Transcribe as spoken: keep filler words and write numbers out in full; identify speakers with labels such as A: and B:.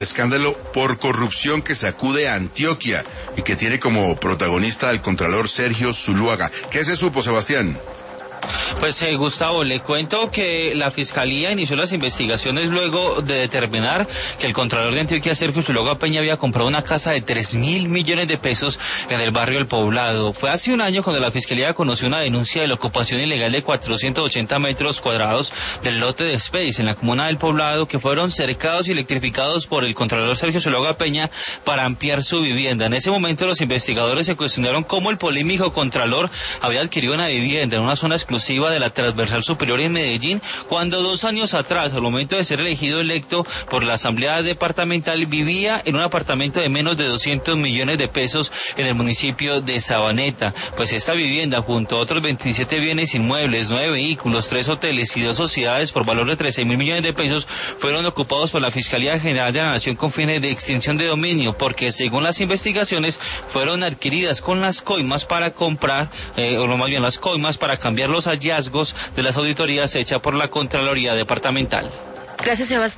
A: Escándalo por corrupción que sacude a Antioquia y que tiene como protagonista al contralor Sergio Zuluaga. ¿Qué se supo, Sebastián?
B: Pues eh, Gustavo, le cuento que la Fiscalía inició las investigaciones luego de determinar que el contralor de Antioquia, Sergio Zuluaga Peña, había comprado una casa de tres mil millones de pesos en el barrio El Poblado. Fue hace un año cuando la Fiscalía conoció una denuncia de la ocupación ilegal de cuatrocientos ochenta metros cuadrados del lote de Space en la comuna del Poblado, que fueron cercados y electrificados por el contralor Sergio Zuluaga Peña para ampliar su vivienda. En ese momento los investigadores se cuestionaron cómo el polémico contralor había adquirido una vivienda en una zona exclusiva de la Transversal Superior en Medellín, cuando dos años atrás, al momento de ser elegido electo por la Asamblea Departamental, vivía en un apartamento de menos de doscientos millones de pesos en el municipio de Sabaneta. Pues esta vivienda, junto a otros veintisiete bienes inmuebles, nueve vehículos, tres hoteles y dos sociedades por valor de trece mil millones de pesos, fueron ocupados por la Fiscalía General de la Nación con fines de extinción de dominio, porque según las investigaciones fueron adquiridas con las coimas para comprar, eh, o más bien las coimas para cambiar los hallazgos de las auditorías hechas por la Contraloría Departamental.
C: Gracias, Sebastián.